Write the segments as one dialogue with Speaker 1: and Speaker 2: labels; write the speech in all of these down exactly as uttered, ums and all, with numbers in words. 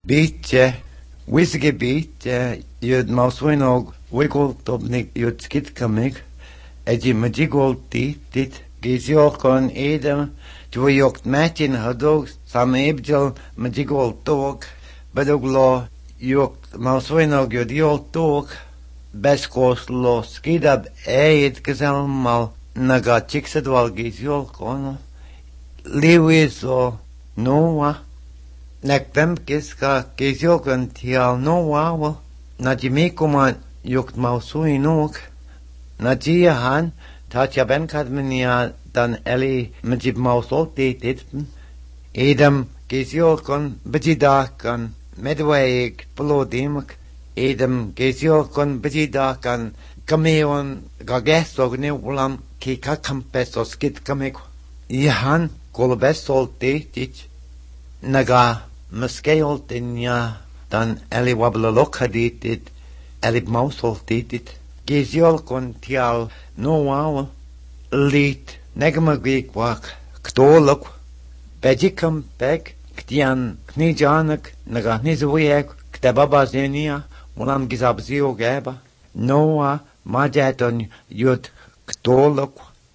Speaker 1: Bietje, wisge bietje, jud mauswinog wigoltobnik jud skitkamik, edi majigoltit, giziokon edem, Dwyiocht metin hadog, sam ebjel majigoltog, bedoglo jocht mauswinog jud joltog, beskos lo skidab eid gezelmal, naga tiksedwal giziokon, liwizo noa, nek pemkis ka giziokon tial noa, najimikuman jocht mauswinog, najiahan, tatja benkadmenia dan eli majib mausoltetit, edam giziokon bejidakan medweig pelodimak, edam giziokon bejidakan kameon gagesog neulam ki kakampesos kit kameko. Ihan kolbesoltetit, naga muskeoltenia dan eli wablalokaditit, eli mausoltetit, giziokon tial noawal, lit negmagik wak ktolok, bedikam peg, ktian knijanak, naga nizwiek, ktababazenia, ulam gizabzio geba, noa majeton yud ktolok.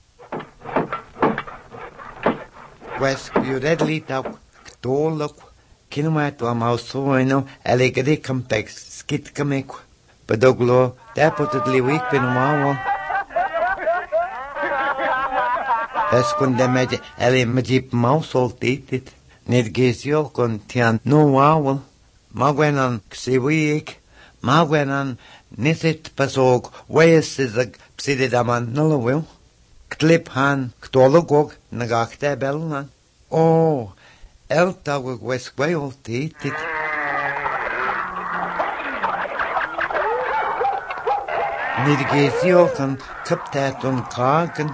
Speaker 1: Wes yuredlitak ktolok, kinumetwa mausoino, eligedikam peg skitkamik, bedoglo depotedli week benumawa. Eskun med eli majip mausoltetit, nid giziokon tian noawal, magwenan ksiwiik, magwenan nisit pasog weesizag psididaman nulawil, ktliphan ktologog nagakte belnan. O, eltawag weskweoltetit. Nid giziokon kaptatun kagen,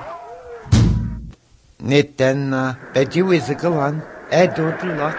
Speaker 1: Nid den uh, bedjuizigalan, edudlak.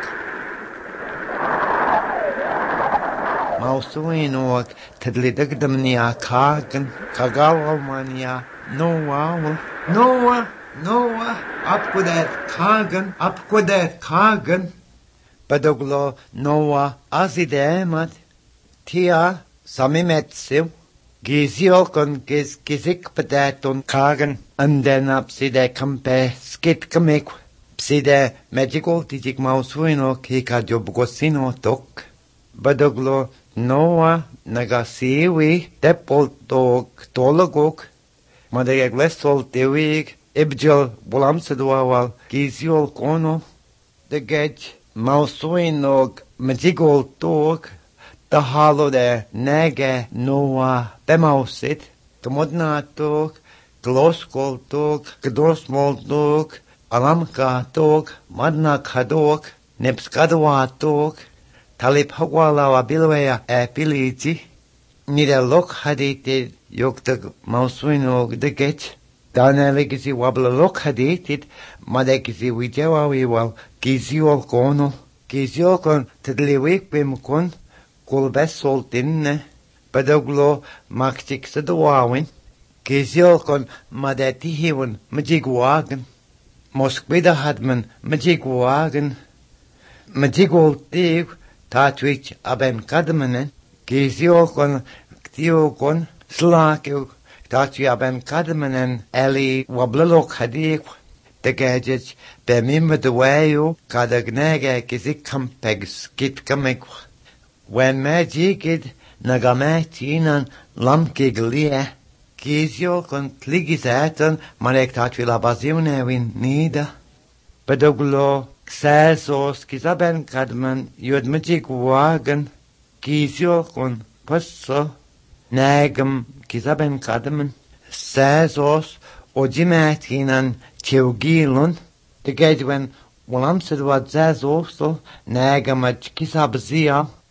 Speaker 1: Mausuinog tedlidagdamnia kagen, kagalmania, noawal. Noa, noa, apkudet kagen, apkudet kagen. Bedoglo noa azidemat, tia samimetsiv. Giziokon giz gizikpadatun kagen, and then up side kampe skit kamik, side magical titik mausuino kika jobgosino tok, badoglo noa nagasiwi depoltog tologok, madegeg lesol tewig, ibjel bulamsedwawal giziol kono, de gej mausuinog magical tog, the hollow de nege noa bemausit, the modna tog, gloskol tog, gdosmol tog, alamka tog, madna kadog, nepskadwa tog, talip hawala wa bilwea e piliti, nida lok hadited yoktag mausuinog de get, danelegisi wabla lok hadited, madekisi wijawa wiwal, giziol kono, giziokon tedliwik bimkon, Kulbesoltinne, bedoglo maktik sedwawin, giziokon madetihiवन majigwagen, moskbida hadmen majigwagen, majigoltig tatwich aben kadmenen, giziokon ktiokon slakiu tatwi aben kadmenen eli wablelok hadik, de gadget bemim de wayo kadagnege gizik kampeg skit kamik. When magigid nagamatinan lamkiglia, giziokon tligizatan marek tatwila baziunewin nida. Bedoglo xasos kizaben kadman yod majigwagen, giziokon passo, nagam kizaben kadman, xasos ojimatinan tiogilun, the gedwen walamsidwad xasosel, nagamaj kisabzia,